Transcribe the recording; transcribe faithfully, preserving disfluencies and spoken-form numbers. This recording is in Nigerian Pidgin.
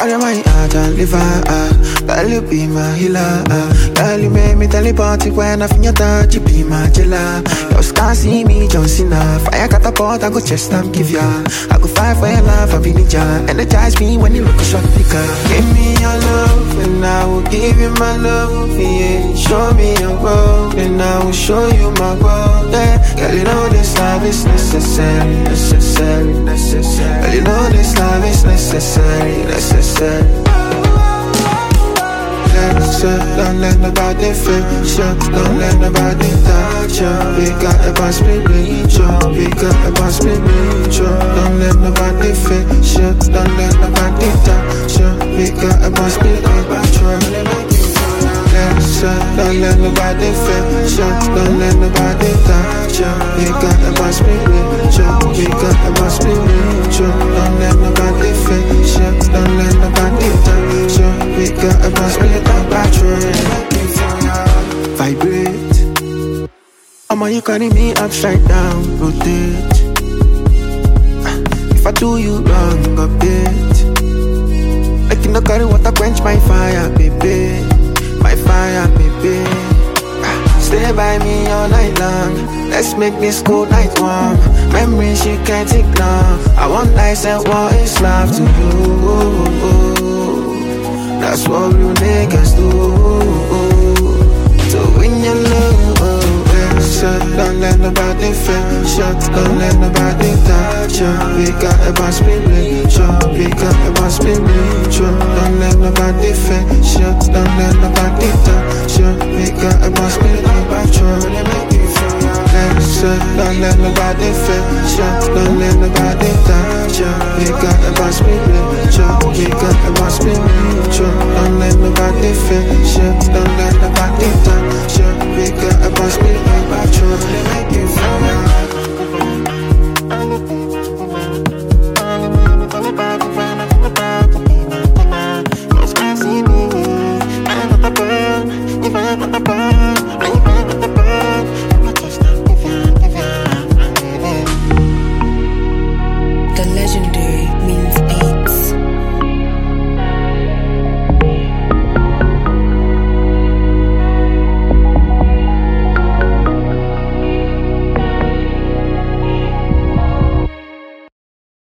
Carry my heart and live ah. Girl, you be my healer ah. Girl, you make me teleport when I feel your touch. You be my jailer. You can't see me, John Cena. Fire catapult, I go chest and give ya. I go fight for your love, I be ninja. Energize me when you look a shot picker. Give me your love and I will give you my love. Yeah, show me your world and I will show you my world. Yeah, girl, you know this love is necessary, necessary, necessary. Girl, you know this love is necessary, necessary. Don't let nobody feel sure. Don't let nobody touch you. We got a boss spiritual. We got a boss spiritual. Don't let nobody feel sure. Don't let nobody touch you. We got a boss spiritual. Don't let nobody feel sure. Don't let nobody touch you. We got a boss spiritual. We got a boss spiritual. Don't let nobody feel sure. Don't let nobody touch you. We got a boss spiritual. Vibrate. I'ma you carry me upside down, rotate. If I do you wrong, update. Like you no carry water quench my fire, baby. My fire, baby. Stay by me all night long. Let's make this cold night warm. Memories you can't ignore. I want nice and what is love to you. That's what real niggas do. To win your love, yeah. So don't let nobody feel sure. Don't let nobody touch you. We got a boss spiritual. We got a boss spiritual. Don't let nobody feel sure. Don't let nobody touch you. We got a boss spiritual. So don't let nobody feel sure. Don't let nobody touch you. We got a boss spiritual.